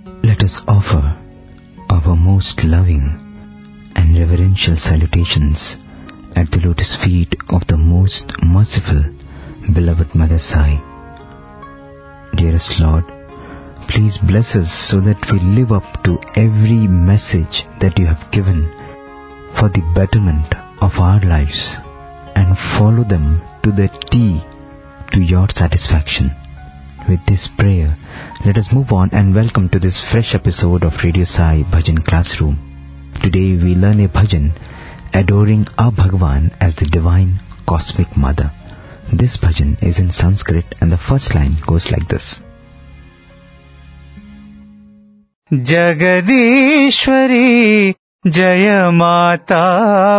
Let us offer our most loving and reverential salutations at the lotus feet of the most merciful, beloved Mother Sai. Dearest Lord, please bless us so that we live up to every message that you have given for the betterment of our lives and follow them to the T to your satisfaction. With this prayer, let us move on and welcome to this fresh episode of Radio Sai Bhajan Classroom. Today we learn a bhajan adoring our Bhagwan as the Divine Cosmic Mother. This bhajan is in Sanskrit and the first line goes like this. Jagadishwari Jaya Mata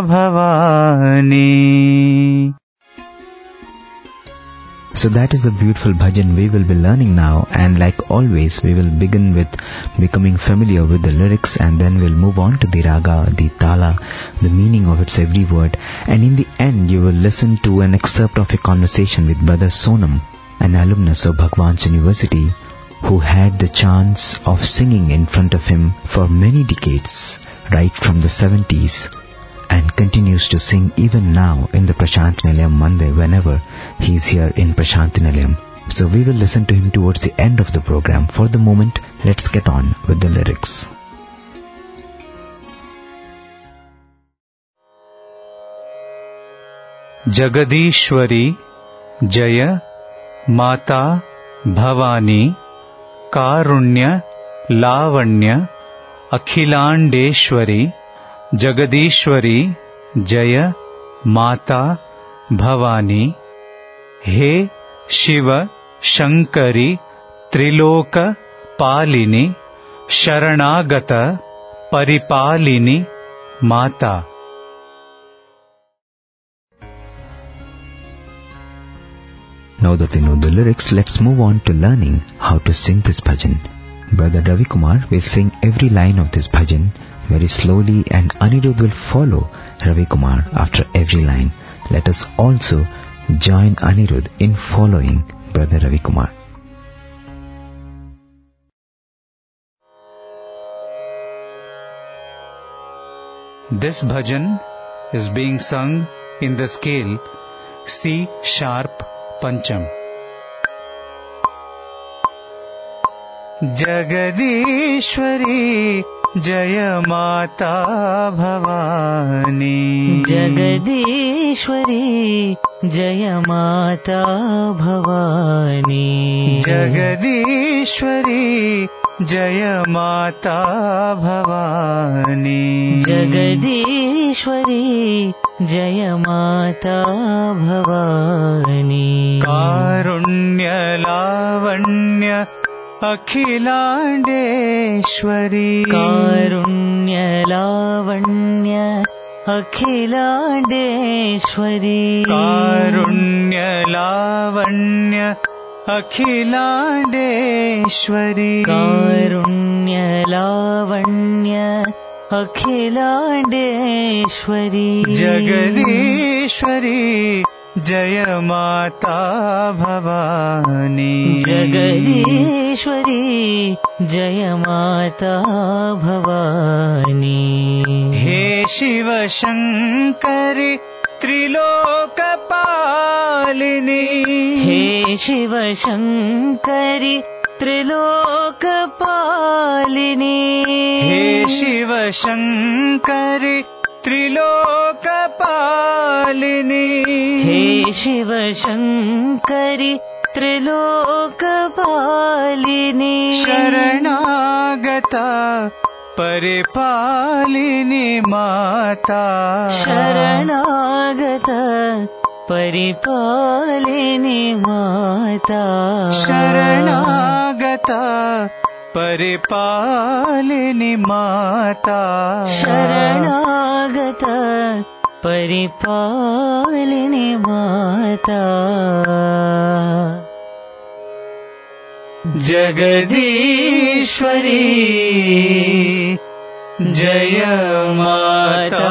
Bhavani. So that is the beautiful bhajan we will be learning now, and like always we will begin with becoming familiar with the lyrics, and then we'll move on to the raga, the tala, the meaning of its every word, and in the end you will listen to an excerpt of a conversation with Brother Sonam, an alumnus of Bhagwan's University, who had the chance of singing in front of him for many decades, right from the 70s, and continues to sing even now in the Prashant Nilayam Mandir whenever he is here in Prashant Nilayam. So we will listen to him towards the end of the program. For the moment, let's get on with the lyrics. Jagadishwari Jaya Mata Bhavani Karunya Lavanya Akhilandeshwari. Jagadishwari Jaya Mata Bhavani. He Shiva Shankari Triloka Palini Sharanagata Paripalini Mata. Now that we know the lyrics, let's move on to learning how to sing this bhajan. Brother Ravi Kumar will sing every line of this bhajan very slowly, and Anirudh will follow Ravi Kumar after every line. Let us also join Anirudh in following Brother Ravi Kumar. This bhajan is being sung in the scale C sharp Pancham. Jagadishwari Jaya Mata Bhavani. Jagadishwari Jaya Mata Bhavani. Jagadishwari Jaya Mata Bhavani. Jagadishwari Jaya Mata Bhavani. Karunya Lavanya Akhilandeshwari. Karunya Lavanya Akhilandeshwari. Karunya Lavanya Akhilandeshwari. Karunya Lavanya Akhilandeshwari. Jagadishwari Jaya Mata Bhavani. Jagadishwari Jaya Mata Bhavani. He Shiva Shankari Trilokapalini. He Shiva Shankari Trilokapalini. He Shiva Shankari Trilokapalini. He Shiva Shankari Trilokapalini. Sharanagata Paripalini Mata. Sharanagata Paripalini Mata. Sharanagata Paripalini Mata. Sharanagata Paripalini Mata. Jagadishwari Jaya Mata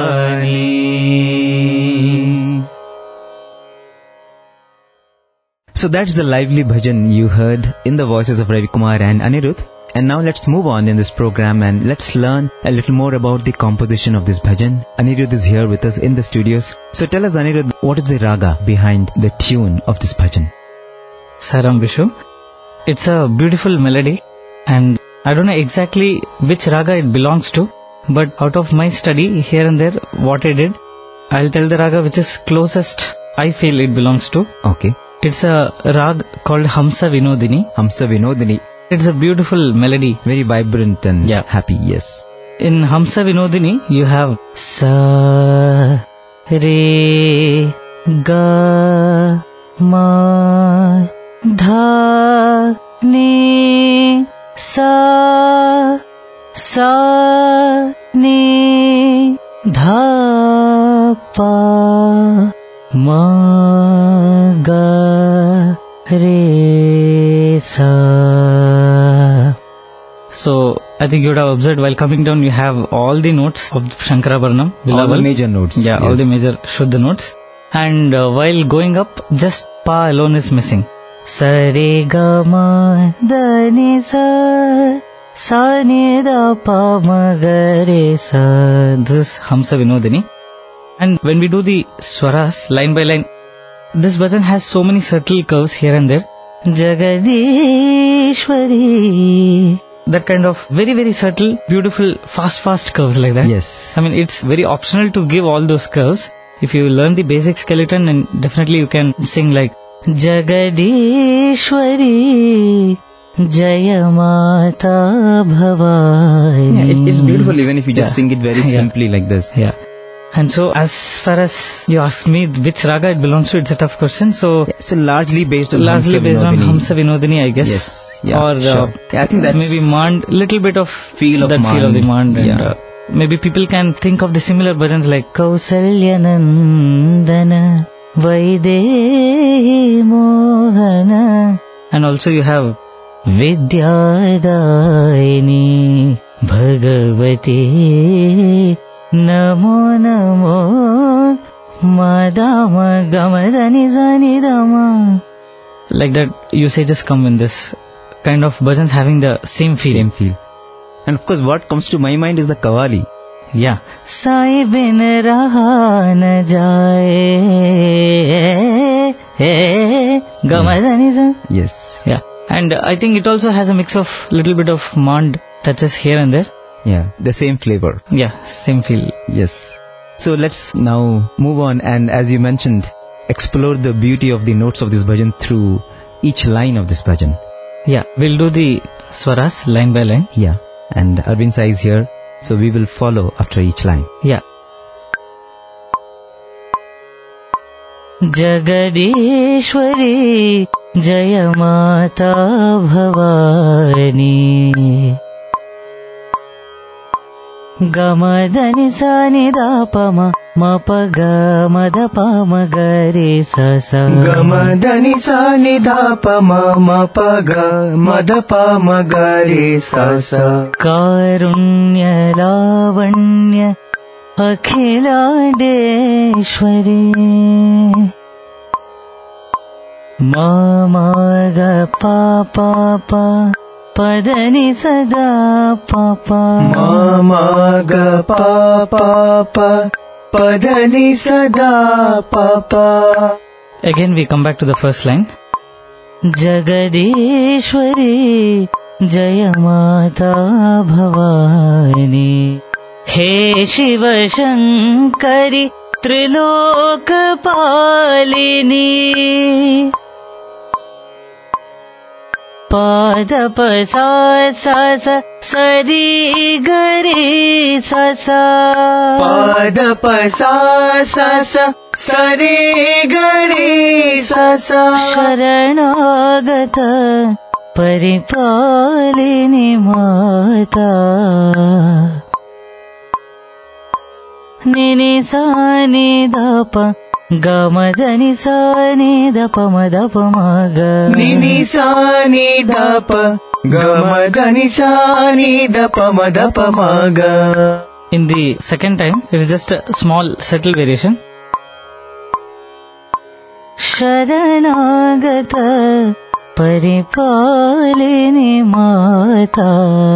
Bhavani. So that's the lively bhajan you heard in the voices of Ravi Kumar and Anirudh. And now let's move on in this program and let's learn a little more about the composition of this bhajan. Anirudh is here with us in the studios. So tell us, Anirudh, what is the raga behind the tune of this bhajan? Saram Vishu. It's a beautiful melody, and I don't know exactly which raga it belongs to, but out of my study here and there, what I did, I'll tell the raga which is closest I feel it belongs to. Okay. It's a rag called Hamsa Vinodini. Hamsa Vinodini. It's a beautiful melody. Very vibrant and happy, yes. In Hamsa Vinodini, you have Sa, Re, Ga, Ma, Dha, Ni, Sa, Sa, Ni, Dha, Pa, Ma, Ga, Re, Sa. So, I think you would have observed while coming down, you have all the notes of Shankarabharanam. All the major notes. Yeah, all the major Shuddha notes. And while going up, just Pa alone is missing. Sa re ga ma da ni sa, sa ni da pa ma ga re sa. This is Hamsa Vinodini. And when we do the swaras, line by line, this bhajan has so many subtle curves here and there. Jagadishwari. That kind of very, very subtle, beautiful, fast curves like that. Yes. I mean, it's very optional to give all those curves. If you learn the basic skeleton, then definitely you can sing like Jagadishwari, Jaya Mata Bhavani. Yeah, it's beautiful even if you just sing it very simply like this. Yeah. And so, as far as you ask me which raga it belongs to, it's a tough question. So, largely based on Hamsa Vinodini, I guess. Yes. Yeah, or sure. I think that's maybe Mand, little bit of feel of that Mand. Feel of the Mand. And maybe people can think of the similar bhajans like Kausalyanandana, Vaidehi Mohana. And also you have Vidyadaini, Bhagavati, Namo Namo, Madama Gamadani Zanidama. Like that usages come in this kind of bhajans having the same feel. Same feel. And of course what comes to my mind is the Qawwali. Yeah. Sai bin raha na jaye, Gamadani Zan. Yes. Yeah. And I think it also has a mix of little bit of Mand touches here and there. Yeah, the same flavor. Yeah, same feel. Yes. So let's now move on and as you mentioned, explore the beauty of the notes of this bhajan through each line of this bhajan. Yeah, we'll do the swaras line by line. Yeah, and Arvind Sai is here, so we will follow after each line. Yeah. Jagadishwari, Jaya Mata Bhavani, Gamadani Sani da Pama, Mapaga Madapa Magari Sasa. Gamadani Sani da Pama, Mapaga Madapa Magari Sasa. Karunya Lavanya, Akhiladeshwari, Mamaga Papa, Padani Sada Papa, Mamaga Papa, Padani Sada Papa. Again we come back to the first line. Jagadishwari, Jaya Mata Bhavani, He Shiva Shankari, Triloka Palini, Pada Pasa Sasa, Sari Gari Sasa, Pada Pasa Sasa, Sari Gari Sasa. Sharanagata Paripalini Mata, Nini Sani Dapa, Gamadani Sani Dapa Madapa Maga, Nini Sani Dapa, Gamadani Sani Dapa Madapa Maga. In the second time, it is just a small subtle variation. शरणागत परिपालिनी माता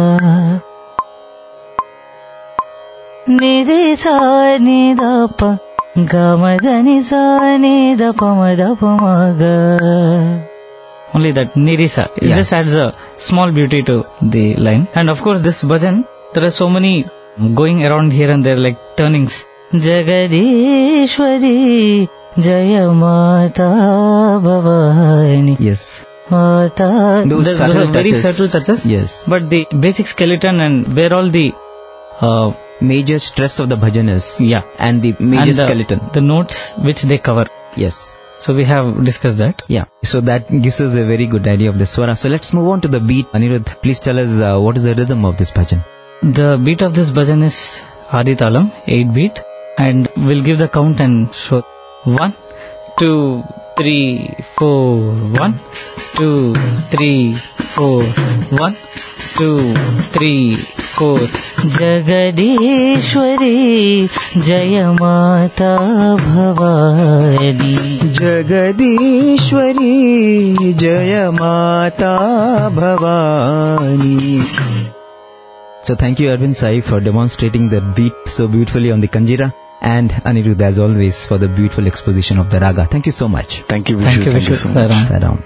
निरे सा नि the प ग म ध नि सा नि द प म ग. Only that nirisa. It just adds a small beauty to the line. And of course this bhajan, there are so many going around here and there like turnings. Jagadishwari Jaya Mata Bhavani. Yes. Mata. Those Those are very subtle touches. Yes. But the basic skeleton and where all the major stress of the bhajan is. Yeah. And the major and skeleton. The notes which they cover. Yes. So we have discussed that. Yeah. So that gives us a very good idea of the swara. So let's move on to the beat. Anirudh, please tell us what is the rhythm of this bhajan? The beat of this bhajan is Adi Talam, 8 beat. And we'll give the count and show. 1, 2, 3, 4. 1, 2, 3, 4. 1, 2, 3, 4. Jagadishwari Jaya Mata Bhavani. Jagadishwari Jaya Mata Bhavani. So thank you Arvind Sai for demonstrating the beat so beautifully on the Kanjira. And Anirudh, as always, for the beautiful exposition of the raga. Thank you so much. Thank you, Vishu. Thank you, Vishu. So much. Sit down.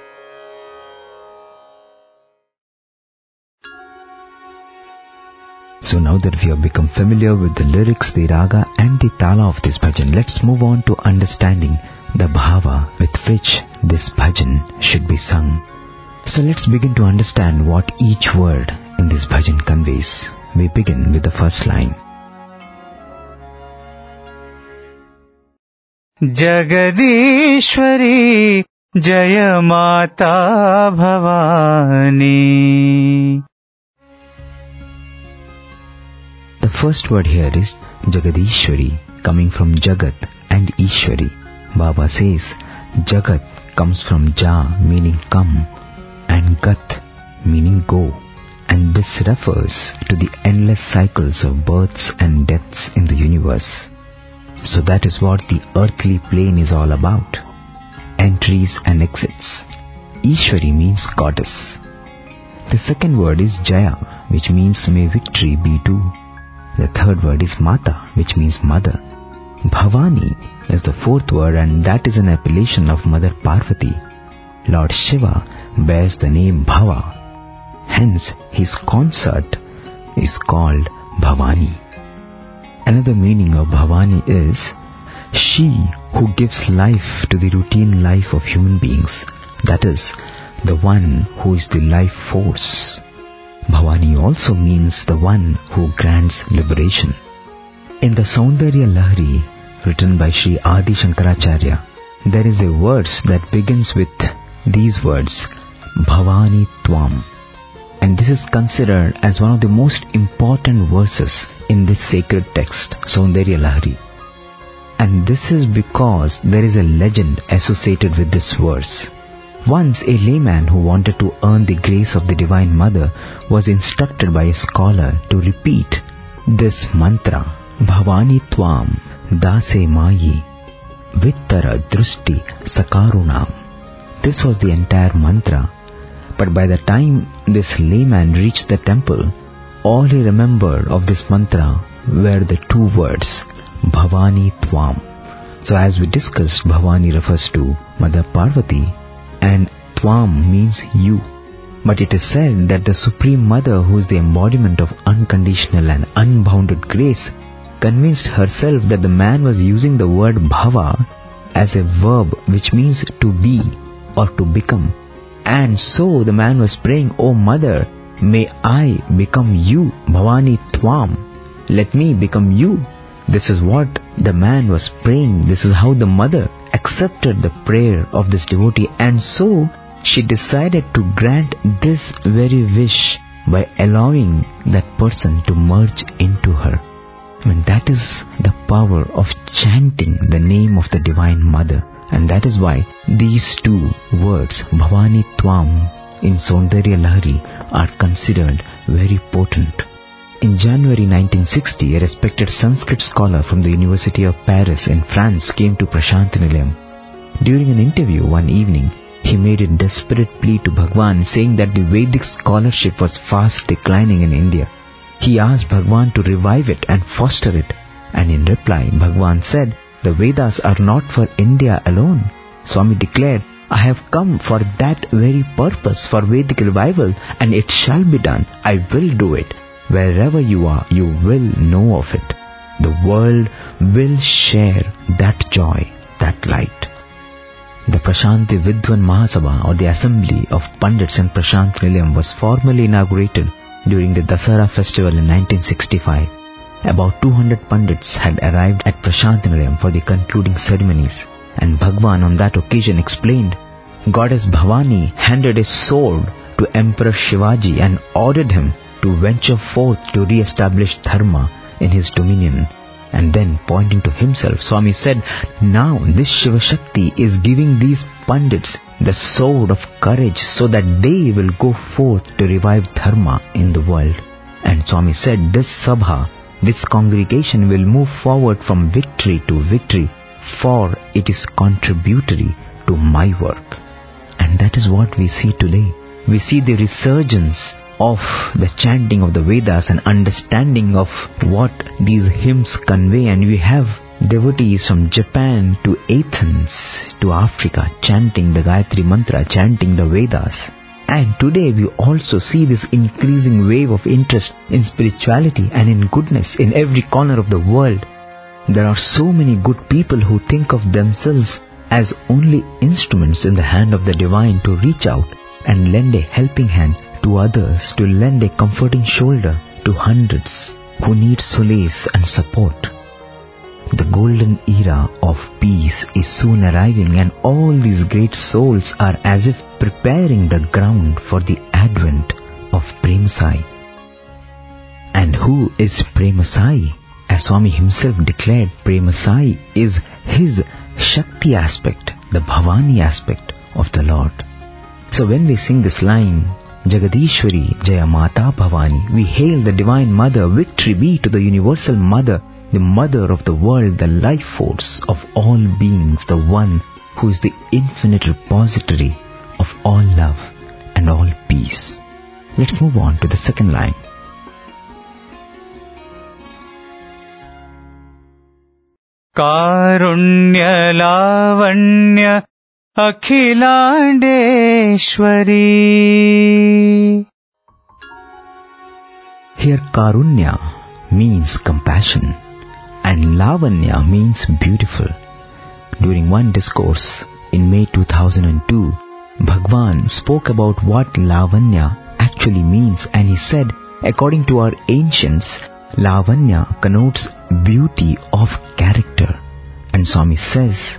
So now that we have become familiar with the lyrics, the raga and the tala of this bhajan, let's move on to understanding the bhava with which this bhajan should be sung. So let's begin to understand what each word in this bhajan conveys. We begin with the first line. Jagadishwari Jaya Mata Bhavani. The first word here is Jagadishwari, coming from Jagat and Ishwari. Baba says Jagat comes from Ja, meaning come, and Gat, meaning go. And this refers to the endless cycles of births and deaths in the universe. So that is what the earthly plane is all about. Entries and exits. Ishwari means goddess. The second word is Jaya, which means may victory be too. The third word is Mata, which means mother. Bhavani is the fourth word, and that is an appellation of Mother Parvati. Lord Shiva bears the name Bhava. Hence, his consort is called Bhavani. Another meaning of Bhavani is she who gives life to the routine life of human beings. That is, the one who is the life force. Bhavani also means the one who grants liberation. In the Saundarya Lahari, written by Sri Adi Shankaracharya, there is a verse that begins with these words, Bhavani Tvam. And this is considered as one of the most important verses in this sacred text, Saundarya Lahari. And this is because there is a legend associated with this verse. Once a layman who wanted to earn the grace of the Divine Mother was instructed by a scholar to repeat this mantra, Bhavani Tvam Dase Mayi Vittara Drusti Sakarunam. This was the entire mantra. But by the time this layman reached the temple, all he remembered of this mantra were the two words, Bhavani Tvam. So as we discussed, Bhavani refers to Mother Parvati and Tvam means you. But it is said that the Supreme Mother, who is the embodiment of unconditional and unbounded grace, convinced herself that the man was using the word Bhava as a verb which means to be or to become. And so the man was praying, O Mother, may I become you, Bhavani Tvam. Let me become you. This is what the man was praying. This is how the mother accepted the prayer of this devotee. And so she decided to grant this very wish by allowing that person to merge into her. I mean, that is the power of chanting the name of the Divine Mother. And that is why these two words, Bhavani Tvam, in Saundarya Lahari are considered very potent. In January 1960, a respected Sanskrit scholar from the University of Paris in France came to Prashant Nilayam. During an interview one evening, he made a desperate plea to Bhagwan, saying that the Vedic scholarship was fast declining in India. He asked Bhagwan to revive it and foster it. And in reply, Bhagwan said, "The Vedas are not for India alone." Swami declared, "I have come for that very purpose, for Vedic revival, and it shall be done. I will do it. Wherever you are, you will know of it. The world will share that joy, that light." The Prashanti Vidwan Mahasabha, or the Assembly of Pandits in Prashant Nilayam, was formally inaugurated during the Dasara festival in 1965. About 200 Pandits had arrived at Prashant Nilayam for the concluding ceremonies, and Bhagwan on that occasion explained, Goddess Bhavani handed a sword to Emperor Shivaji and ordered him to venture forth to re-establish dharma in his dominion. And then, pointing to himself, Swami said, "Now this Shiva Shakti is giving these Pandits the sword of courage so that they will go forth to revive dharma in the world." And Swami said, "This Sabha, this congregation will move forward from victory to victory, for it is contributory to my work." And that is what we see today. We see the resurgence of the chanting of the Vedas and understanding of what these hymns convey, and we have devotees from Japan to Athens to Africa chanting the Gayatri Mantra, chanting the Vedas. And today we also see this increasing wave of interest in spirituality and in goodness in every corner of the world. There are so many good people who think of themselves as only instruments in the hand of the divine to reach out and lend a helping hand to others, to lend a comforting shoulder to hundreds who need solace and support. The golden era of peace is soon arriving, and all these great souls are as if preparing the ground for the advent of Prem Sai. And who is Prem Sai? As Swami himself declared, Prem Sai is his Shakti aspect, the Bhavani aspect of the Lord. So when we sing this line, Jagadishwari Jaya Mata Bhavani, we hail the Divine Mother, victory be to the Universal Mother, the Mother of the world, the life force of all beings, the one who is the infinite repository of all love and all peace. Let's move on to the second line. Karunya Lavanya Akhilandeshwari. Here Karunya means compassion and Lavanya means beautiful. During one discourse in May 2002, Bhagwan spoke about what Lavanya actually means, and he said, according to our ancients, Lavanya connotes beauty of character. And Swami says,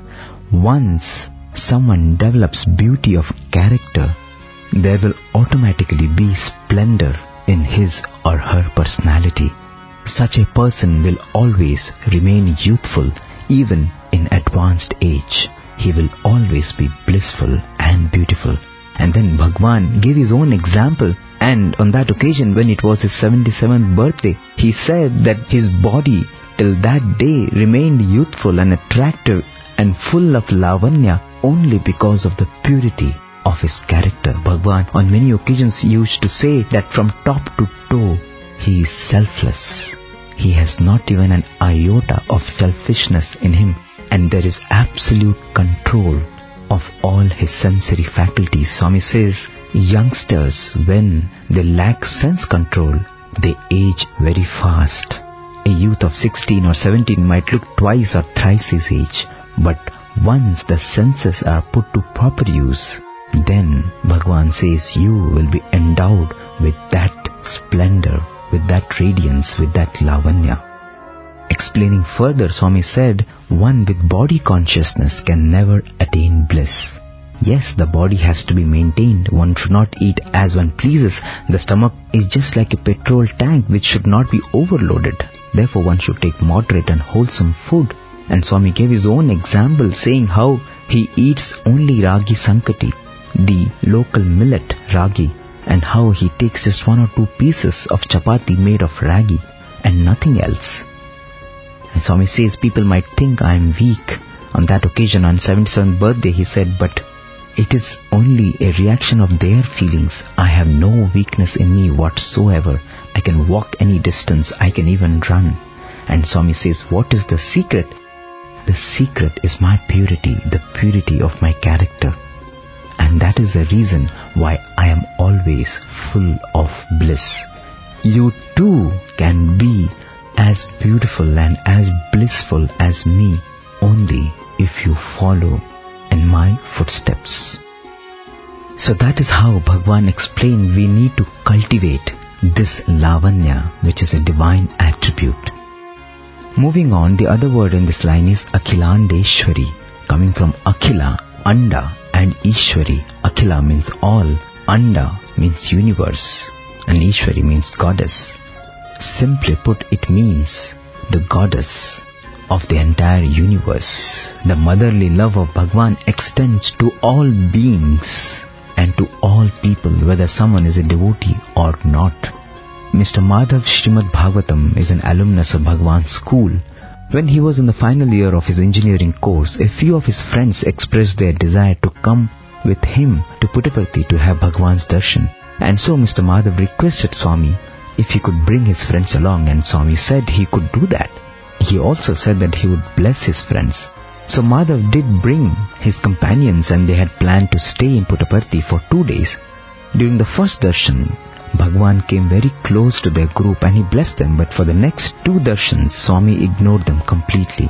once someone develops beauty of character, there will automatically be splendor in his or her personality. Such a person will always remain youthful even in advanced age. He will always be blissful and beautiful. And then Bhagwan gave his own example, and on that occasion when it was his 77th birthday, he said that his body till that day remained youthful and attractive and full of lavanya only because of the purity of his character. Bhagwan on many occasions used to say that from top to toe he is selfless. He has not even an iota of selfishness in him, and there is absolute control of all his sensory faculties. Swami says, youngsters, when they lack sense control, they age very fast. A youth of 16 or 17 might look twice or thrice his age, but once the senses are put to proper use, then Bhagwan says you will be endowed with that splendor, with that radiance, with that lavanya. Explaining further, Swami said, one with body consciousness can never attain bliss. Yes, the body has to be maintained. One should not eat as one pleases. The stomach is just like a petrol tank which should not be overloaded. Therefore, one should take moderate and wholesome food. And Swami gave his own example, saying how he eats only ragi sankati, the local millet ragi, and how he takes just 1 or 2 pieces of chapati made of ragi and nothing else. And Swami says, people might think I am weak, On that occasion, on 77th birthday, he said, "But it is only a reaction of their feelings. I have no weakness in me whatsoever. I can walk any distance. I can even run." And Swami says, what is the secret? The secret is my purity, the purity of my character. And that is the reason why I am always full of bliss. You too can be as beautiful and as blissful as me only if you follow in my footsteps. So that is how Bhagwan explained we need to cultivate this lavanya, which is a divine attribute. Moving on, the other word in this line is Akhilandeshwari, coming from Akhila, Anda, and Ishwari. Akhila means all, Anda means universe, and Ishwari means goddess. Simply put, it means the goddess of the entire universe. The motherly love of Bhagwan extends to all beings and to all people, whether someone is a devotee or not. Mr. Madhav Srimad Bhagavatam is an alumnus of Bhagwan's school. When he was in the final year of his engineering course, a few of his friends expressed their desire to come with him to Puttaparthi to have Bhagwan's darshan. And so Mr. Madhav requested Swami if he could bring his friends along, and Swami said he could do that. He also said that he would bless his friends. So Madhav did bring his companions, and they had planned to stay in Puttaparthi for 2 days. During the first darshan, Bhagwan came very close to their group and he blessed them, but for the next 2 darshans, Swami ignored them completely.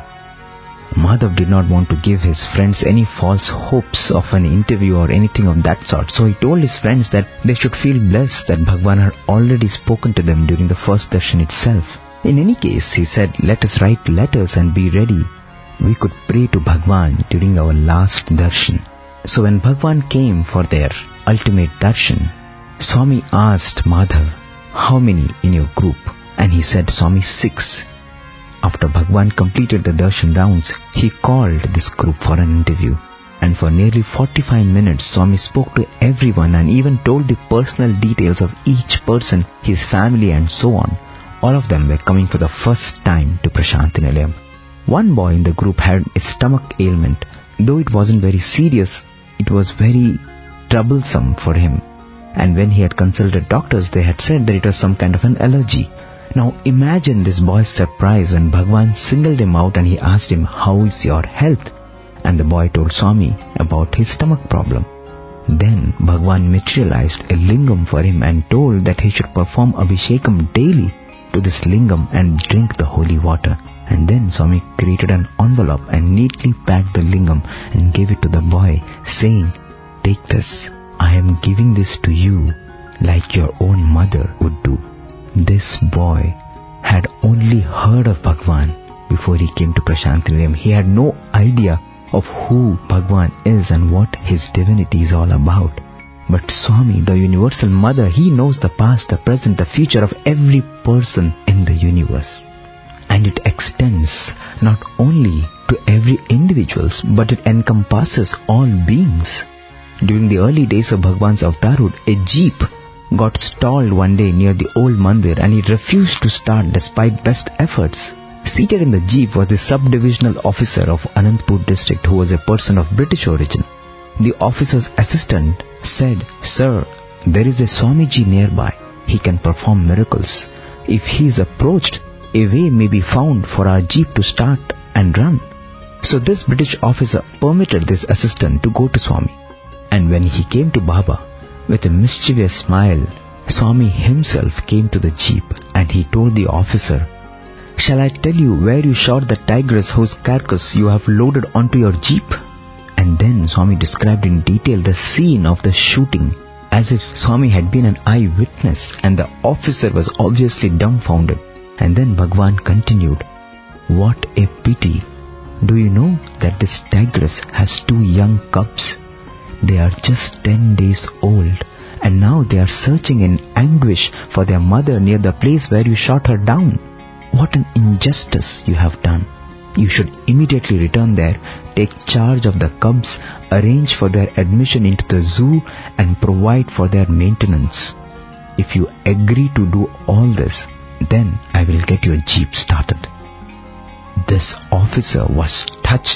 Madhav did not want to give his friends any false hopes of an interview or anything of that sort, so he told his friends that they should feel blessed that Bhagwan had already spoken to them during the first darshan itself. In any case, he said, let us write letters and be ready. We could pray to Bhagwan during our last darshan. So when Bhagwan came for their ultimate darshan, Swami asked Madhav, how many in your group? And he said, Swami, 6. After Bhagwan completed the darshan rounds, he called this group for an interview. And for nearly 45 minutes, Swami spoke to everyone and even told the personal details of each person, his family and so on. All of them were coming for the first time to Prasanthi Nilayam. One boy in the group had a stomach ailment. Though it wasn't very serious, it was very troublesome for him. And when he had consulted doctors, they had said that it was some kind of an allergy. Now imagine this boy's surprise when Bhagwan singled him out and he asked him, how is your health? And the boy told Swami about his stomach problem. Then Bhagwan materialized a lingam for him and told that he should perform abhishekam daily to this lingam and drink the holy water. And then Swami created an envelope and neatly packed the lingam and gave it to the boy, saying, take this. I am giving this to you like your own mother would do. This boy had only heard of Bhagwan before he came to Prasanthi Nilayam. He had no idea of who Bhagwan is and what his divinity is all about. But Swami, the universal mother, he knows the past, the present, the future of every person in the universe. And it extends not only to every individual, but it encompasses all beings. During the early days of Bhagwan's Avtarhood, a jeep got stalled one day near the old mandir and he refused to start despite best efforts. Seated in the jeep was the sub-divisional officer of Anantapur district who was a person of British origin. The officer's assistant said, Sir, there is a Swamiji nearby. He can perform miracles. If he is approached, a way may be found for our jeep to start and run. So this British officer permitted this assistant to go to Swami. And when he came to Baba, with a mischievous smile, Swami himself came to the jeep and he told the officer, shall I tell you where you shot the tigress whose carcass you have loaded onto your jeep? And then Swami described in detail the scene of the shooting, as if Swami had been an eyewitness, and the officer was obviously dumbfounded. And then Bhagwan continued, what a pity. Do you know that this tigress has 2 young cubs? They are just 10 days old, and now they are searching in anguish for their mother near the place where you shot her down. What an injustice you have done. You should immediately return there, take charge of the cubs, arrange for their admission into the zoo, and provide for their maintenance. If you agree to do all this, then I will get your jeep started. This officer was touched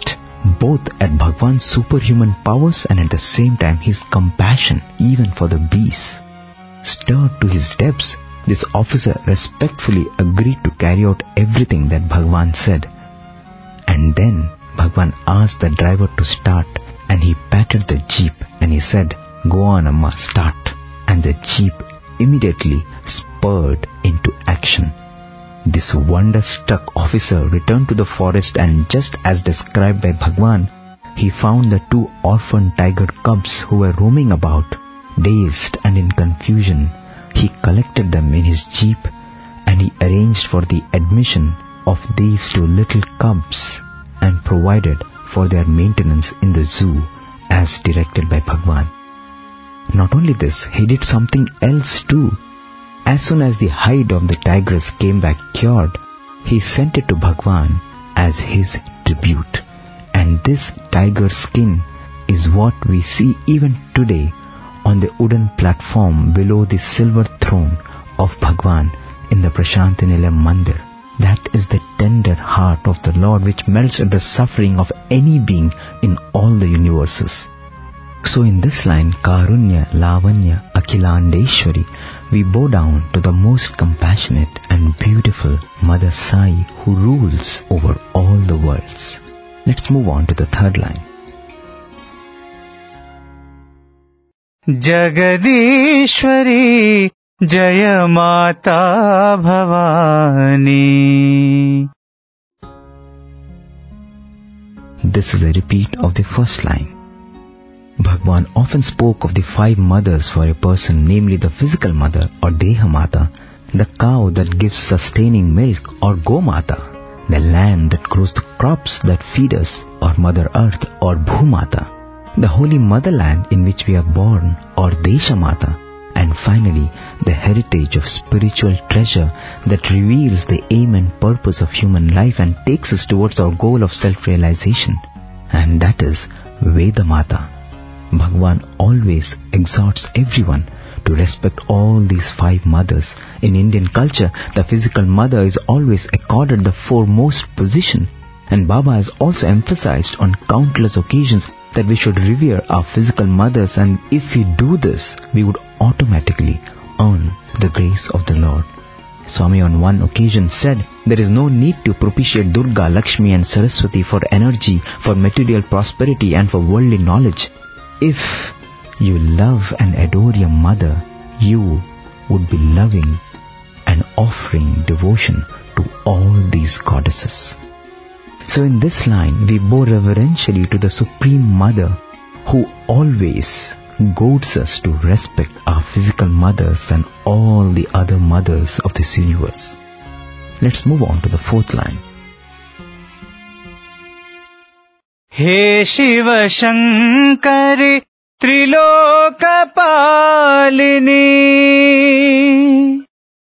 both at Bhagwan's superhuman powers and at the same time his compassion even for the beasts. Stirred to his depths, this officer respectfully agreed to carry out everything that Bhagwan said. And then Bhagwan asked the driver to start, and he patted the jeep and he said, "Go on, Amma, start." And the jeep immediately spurred into action. This wonder-struck officer returned to the forest, and just as described by Bhagwan, he found the 2 orphaned tiger cubs who were roaming about. Dazed and in confusion, he collected them in his jeep and he arranged for the admission of these 2 little cubs and provided for their maintenance in the zoo as directed by Bhagwan. Not only this, he did something else too. As soon as the hide of the tigress came back cured, he sent it to Bhagwan as his tribute. And this tiger skin is what we see even today on the wooden platform below the silver throne of Bhagwan in the Prasanthi Nilayam Mandir. That is the tender heart of the Lord which melts at the suffering of any being in all the universes. So in this line, Karunya Lavanya Akhilandeshwari, we bow down to the most compassionate and beautiful Mother Sai who rules over all the worlds. Let's move on to the third line. Jagadishwari Jaya Mata Bhavani. This is a repeat of the first line. Bhagwan often spoke of the 5 mothers for a person, namely the physical mother or Deha Mata, the cow that gives sustaining milk or Gomata, the land that grows the crops that feed us or Mother Earth or Bhumata, the holy motherland in which we are born or Desha Mata, and finally the heritage of spiritual treasure that reveals the aim and purpose of human life and takes us towards our goal of self-realization, and that is Veda Mata. Bhagwan always exhorts everyone to respect all these 5 mothers. In Indian culture, the physical mother is always accorded the foremost position, and Baba has also emphasized on countless occasions that we should revere our physical mothers, and if we do this, we would automatically earn the grace of the Lord. Swami on one occasion said, there is no need to propitiate Durga, Lakshmi and Saraswati for energy, for material prosperity and for worldly knowledge. If you love and adore your mother, you would be loving and offering devotion to all these goddesses. So in this line, we bow reverentially to the Supreme Mother who always goads us to respect our physical mothers and all the other mothers of this universe. Let's move on to the fourth line. He Shiva Shankari Triloka Palini.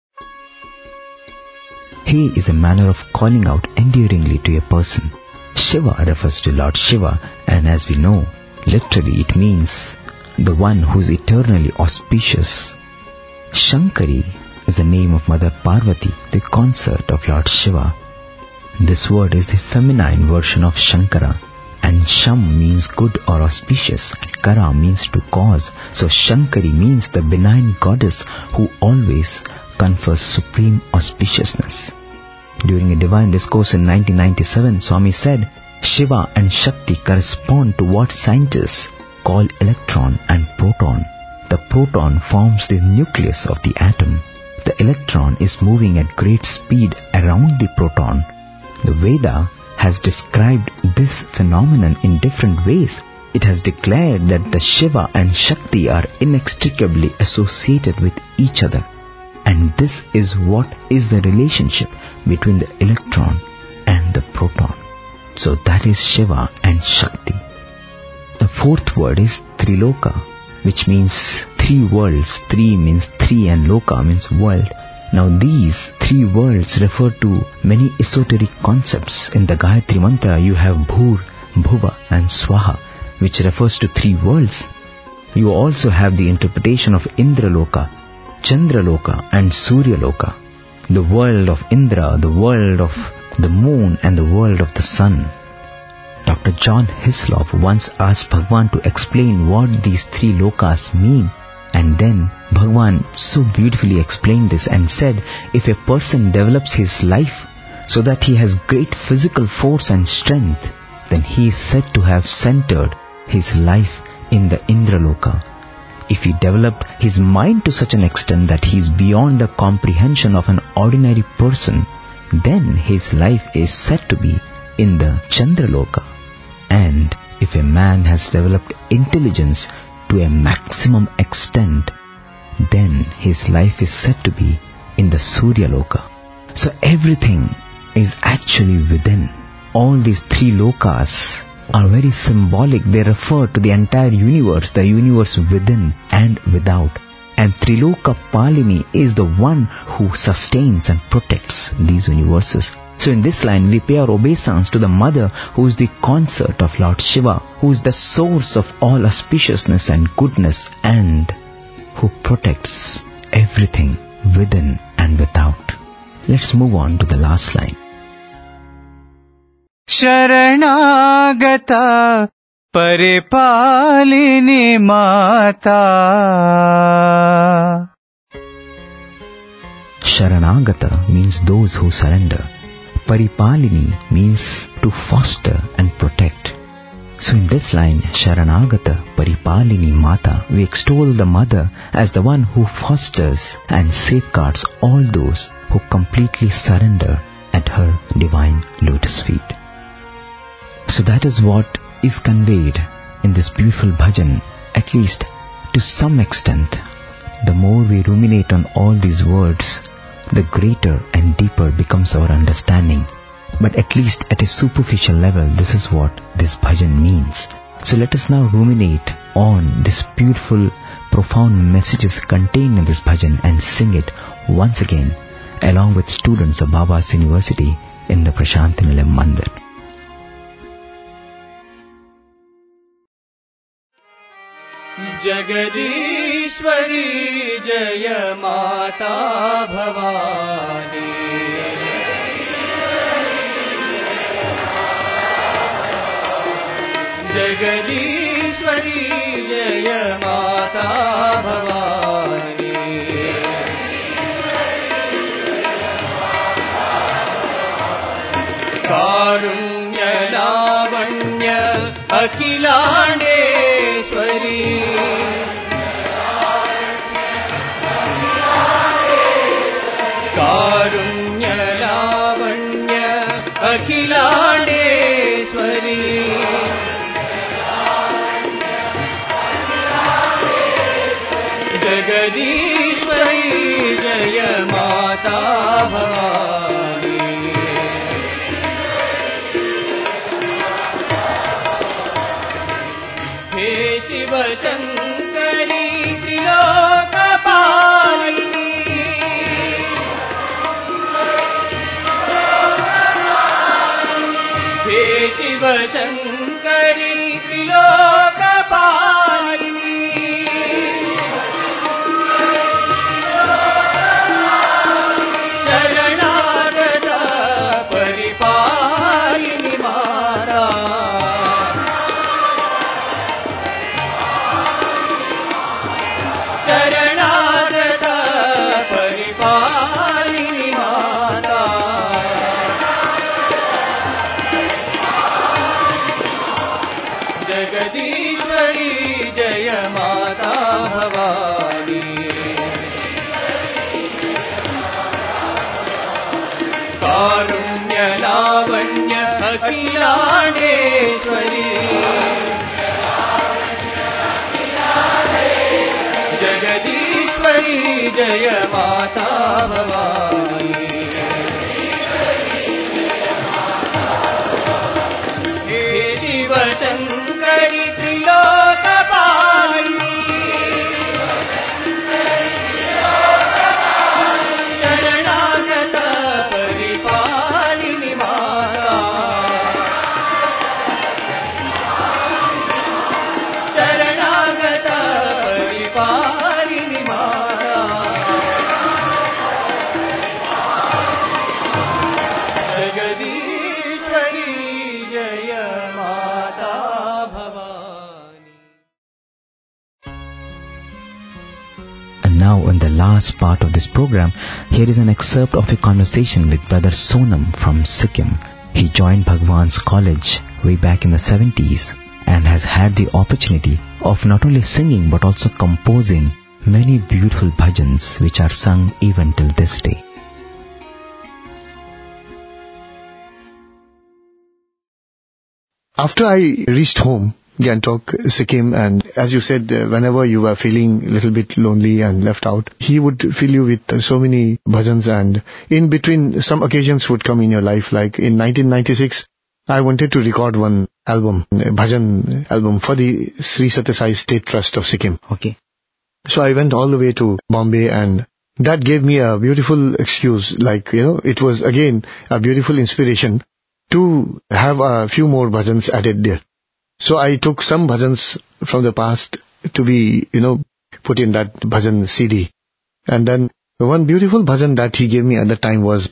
He is a manner of calling out endearingly to a person. Shiva refers to Lord Shiva, and as we know, literally it means the one who is eternally auspicious. Shankari is the name of Mother Parvati, the consort of Lord Shiva. This word is the feminine version of Shankara, and Sham means good or auspicious, and Kara means to cause. So Shankari means the benign goddess who always confers supreme auspiciousness. During a divine discourse in 1997, Swami said, Shiva and Shakti correspond to what scientists call electron and proton. The proton forms the nucleus of the atom. The electron is moving at great speed around the proton. The Veda has described this phenomenon in different ways. It has declared that the Shiva and Shakti are inextricably associated with each other. And this is what is the relationship between the electron and the proton. So that is Shiva and Shakti. The fourth word is Triloka, which means 3 worlds. Tri means 3 and Loka means world. Now these 3 worlds refer to many esoteric concepts. In the Gayatri Mantra you have Bhur, Bhuva and Swaha, which refers to 3 worlds. You also have the interpretation of Indraloka, Chandraloka and Suryaloka, the world of Indra, the world of the moon and the world of the sun. Dr. John Hislop once asked Bhagwan to explain what these three lokas mean. And then Bhagwan so beautifully explained this and said, if a person develops his life so that he has great physical force and strength, then he is said to have centered his life in the Indraloka. If he developed his mind to such an extent that he is beyond the comprehension of an ordinary person, then his life is said to be in the Chandraloka. And if a man has developed intelligence to a maximum extent, then his life is said to be in the Suryaloka. So everything is actually within. All these three lokas are very symbolic. They refer to the entire universe, the universe within and without. And Triloka Palini is the one who sustains and protects these universes. So in this line, we pay our obeisance to the mother who is the consort of Lord Shiva, who is the source of all auspiciousness and goodness, and who protects everything within and without. Let's move on to the last line. Sharanagata Paripalini Mata. Sharanagata means those who surrender. Paripalini means to foster and protect. So in this line, Sharanagata Paripalini Mata, we extol the mother as the one who fosters and safeguards all those who completely surrender at her divine lotus feet. So that is what is conveyed in this beautiful bhajan, at least to some extent. The more we ruminate on all these words, the greater and deeper becomes our understanding. But at least at a superficial level, this is what this bhajan means. So let us now ruminate on this beautiful, profound messages contained in this bhajan and sing it once again along with students of Baba's University in the Prashanti Nilayam Mandir. Jagadishwari Jaya Mata Bhavani. Jagadishwari Jaya Mata Bhavani. Karunya Lavanya Akhilandeshwari. Karunya Lavanya Akhilandeshwari. Jagadishwari Jaya Mata Bhavani. He Shiva Shankari Triloka Palini. He Shiva Shankari Triloka Palini. Sharanagata Paripalini Mata. Sharanagata Paripalini Mata. Jagadishwari Jaya Mata Bhavani. Karunya Lavanya Akhilandeshwari. Jagadishwari Jaya Mata Bhavani. He Shiva Shankari Triloka Palini. Sharanagata Paripalini Mata. Sharanagata Paripalini Mata. now in the last part of this program, here is an excerpt of a conversation with Brother Sonam from Sikkim. He joined Bhagwan's college way back in the 70s and has had the opportunity of not only singing but also composing many beautiful bhajans which are sung even till this day. After I reached home, Gangtok, Sikkim, and as you said, whenever you were feeling a little bit lonely and left out, he would fill you with so many bhajans, and in between some occasions would come in your life. Like in 1996, I wanted to record one album, a bhajan album for the Sri Sathya Sai State Trust of Sikkim. Okay. So I went all the way to Bombay, and that gave me a beautiful excuse, it was again a beautiful inspiration to have a few more bhajans added there. So I took some bhajans from the past to be, put in that bhajan CD. And then one beautiful bhajan that he gave me at the time was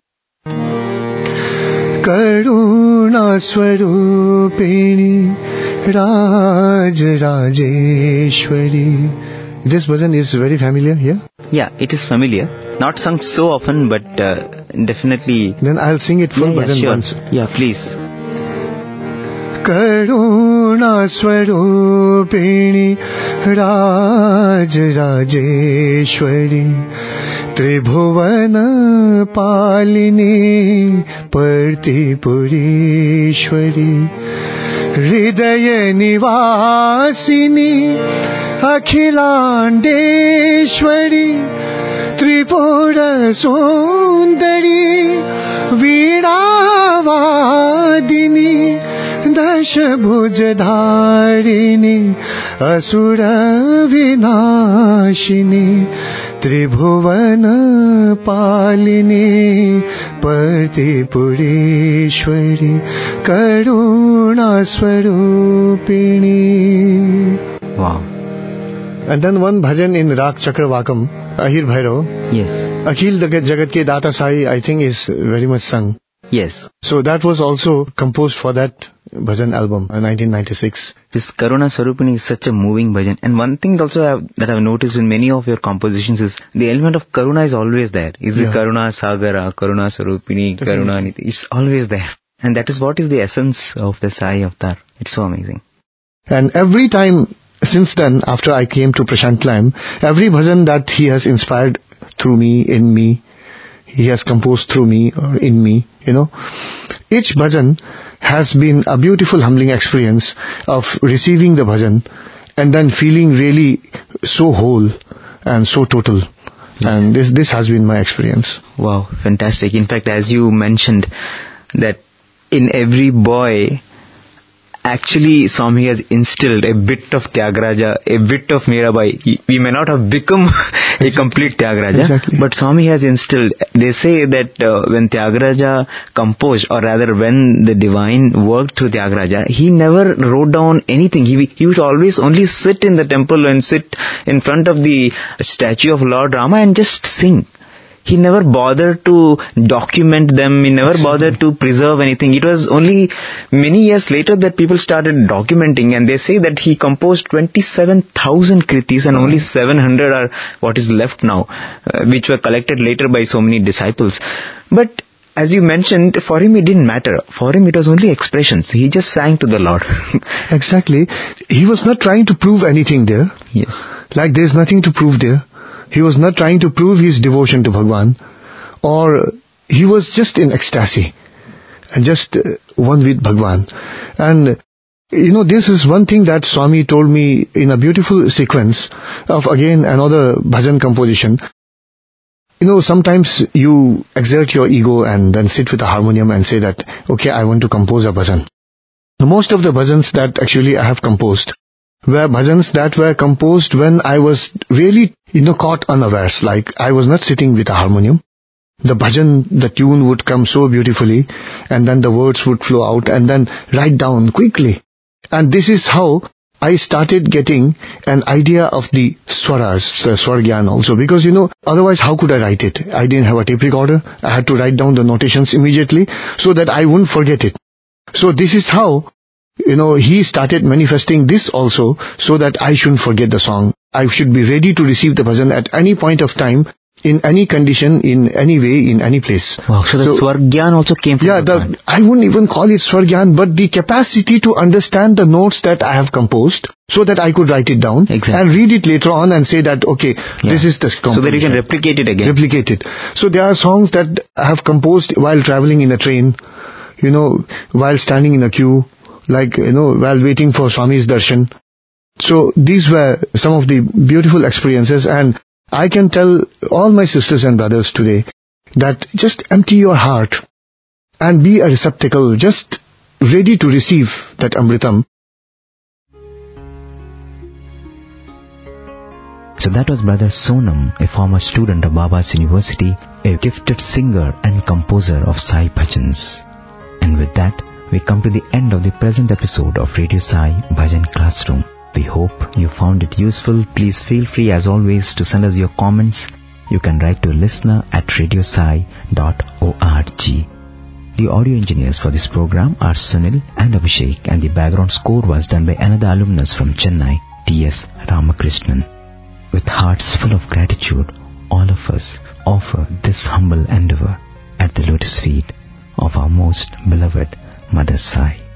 Karuna Swarupini Raj Rajeshwari. This bhajan is very familiar here? Yeah, it is familiar. Not sung so often, but definitely. Then I'll sing it full bhajan sure. once. Yeah, please. Karuna Swarupini Raj Rajeshwari Tribhuvana Palini Parti Purishwari Hridaya Nivasini Akhilandeshwari Tripura Sundari Veeravadini Dashabhujadharini Asura Vinashini Tribhuvana Palini Parti Purishwari Karuna Swarupini. Wow. And then one bhajan in Rak Chakravakam, Ahir Bhairav. Yes. Akhil Jagat Ke Data Sai, I think is very much sung. Yes. So that was also composed for that bhajan album, 1996. This Karuna Swarupini is such a moving bhajan. And one thing also that I've noticed in many of your compositions is the element of Karuna is always there. Is it Karuna Sagara, Karuna Swarupini, Karuna Niti? It's always there. And that is what is the essence of the Sai Avatar. It's so amazing. And every time since then, after I came to Prashant Climb, every bhajan that he has inspired through me, in me, he has composed through me or in me, each bhajan has been a beautiful humbling experience of receiving the bhajan and then feeling really so whole and so total. Yes. And this has been my experience. Wow, fantastic. In fact, as you mentioned that in every boy, actually Swami has instilled a bit of Tyagaraja, a bit of Mirabai. We may not have become a complete Tyagaraja, exactly. But Swami has instilled. They say that when Tyagaraja composed, or rather when the divine worked through Tyagaraja, he never wrote down anything. He would always only sit in the temple and sit in front of the statue of Lord Rama and just sing. He never bothered to document them. He never bothered to preserve anything. It was only many years later that people started documenting, and they say that he composed 27,000 kritis and only 700 are what is left now, which were collected later by so many disciples. But as you mentioned, for him it didn't matter. For him it was only expressions. He just sang to the Lord. Exactly. He was not trying to prove anything there. Yes. Like there's nothing to prove there. He was not trying to prove his devotion to Bhagwan, or he was just in ecstasy and just one with Bhagwan. And this is one thing that Swami told me in a beautiful sequence of again another bhajan composition. Sometimes you exert your ego and then sit with a harmonium and say that, okay, I want to compose a bhajan. Most of the bhajans that actually I have composed were bhajans that were composed when I was really, caught unawares. Like I was not sitting with a harmonium. The bhajan, the tune would come so beautifully, and then the words would flow out, and then write down quickly. And this is how I started getting an idea of the swaras, swargyan also. Because, otherwise how could I write it? I didn't have a tape recorder. I had to write down the notations immediately so that I wouldn't forget it. So this is how he started manifesting this also so that I shouldn't forget the song. I should be ready to receive the bhajan at any point of time, in any condition, in any way, in any place. Wow, so the Swargyan also came from I wouldn't even call it Swargyan, but the capacity to understand the notes that I have composed so that I could write it down and read it later on and say that, okay, this is the composition. So that you can replicate it again. Replicate it. So there are songs that I have composed while traveling in a train, while standing in a queue, while waiting for Swami's darshan. So these were some of the beautiful experiences, and I can tell all my sisters and brothers today that just empty your heart and be a receptacle, just ready to receive that Amritam. So that was Brother Sonam, a former student of Baba's University, a gifted singer and composer of Sai Bhajans. And with that, we come to the end of the present episode of Radio Sai Bhajan Classroom. We hope you found it useful. Please feel free as always to send us your comments. You can write to listener@radiosai.org. The audio engineers for this program are Sunil and Abhishek, and the background score was done by another alumnus from Chennai, T.S. Ramakrishnan. With hearts full of gratitude, all of us offer this humble endeavor at the lotus feet of our most beloved Mother Sai.